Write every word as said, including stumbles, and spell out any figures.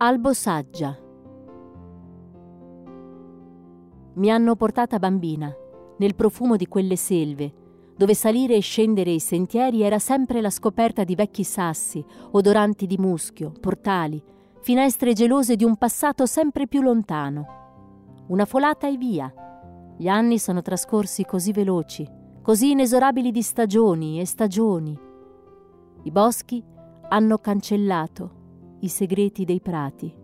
Albo saggia. Mi hanno portata bambina, nel profumo di quelle selve, dove salire e scendere i sentieri era sempre la scoperta di vecchi sassi, odoranti di muschio, portali, finestre gelose di un passato sempre più lontano. Una folata e via. Gli anni sono trascorsi così veloci, così inesorabili di stagioni e stagioni. I boschi hanno cancellato i segreti dei prati.